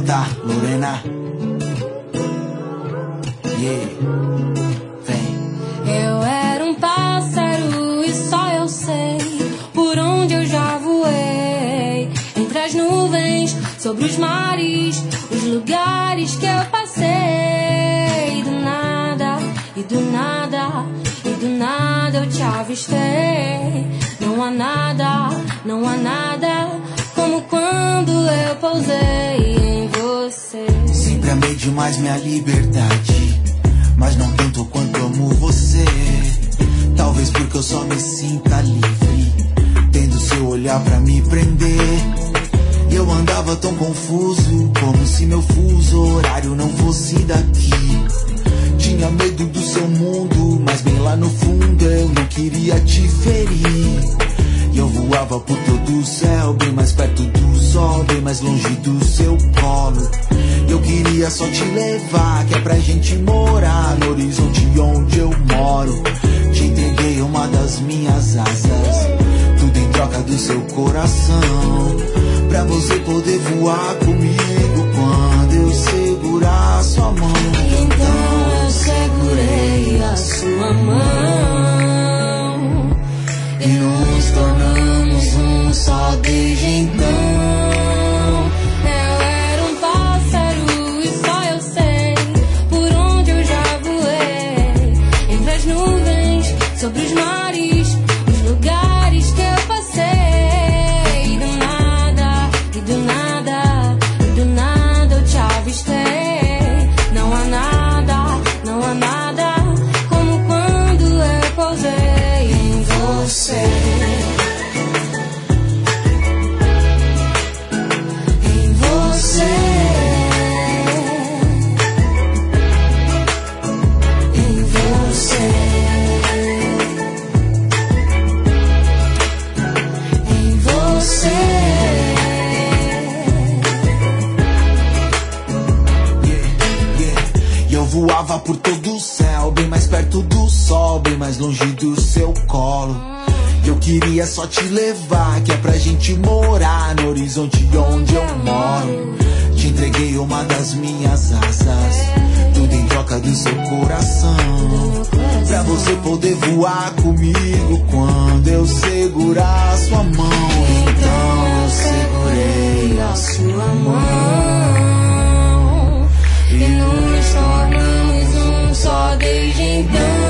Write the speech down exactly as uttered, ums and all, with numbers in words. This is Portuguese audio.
Tá, Lorena. Yeah. Vem. Eu era um pássaro e só eu sei por onde eu já voei. Entre as nuvens, sobre os mares, os lugares que eu passei. Do nada, e do nada, e do nada eu te avistei. Não há nada, não há nada como quando eu pousei em você. Sempre amei demais minha liberdade, mas não tanto quanto amo você. Talvez porque eu só me sinta livre, tendo seu olhar pra me prender. Eu andava tão confuso, como se meu fuso horário não fosse daqui. Tinha medo do seu mundo, mas bem lá no fundo eu não queria te ferir. E eu voava por todo o céu, bem mais perto do sol, bem mais longe do seu colo. Eu queria só te levar, que é pra gente morar no horizonte onde eu moro. Te entreguei uma das minhas asas, tudo em troca do seu coração, pra você poder voar comigo quando eu segurar sua mão. Então eu segurei a sua mão e nos tornamos um só desde então. Eu era um pássaro e só eu sei por onde eu já voei. Entre as nuvens, sobre os mares, os lugares que eu passei. E do nada, e do nada, e do nada eu te avistei. Não há nada, não há nada como quando eu pousei em você. Em você. Em você. Em você. E eu voava por todo o céu, bem mais perto do sol, bem mais longe do seu colo. E eu queria só te levar, que é pra gente morar no horizonte onde eu moro. Te entreguei uma das minhas asas, tudo em troca do seu coração, pra você poder voar comigo quando eu segurar sua mão. Então eu segurei a sua mão E nos tornamos um só desde então.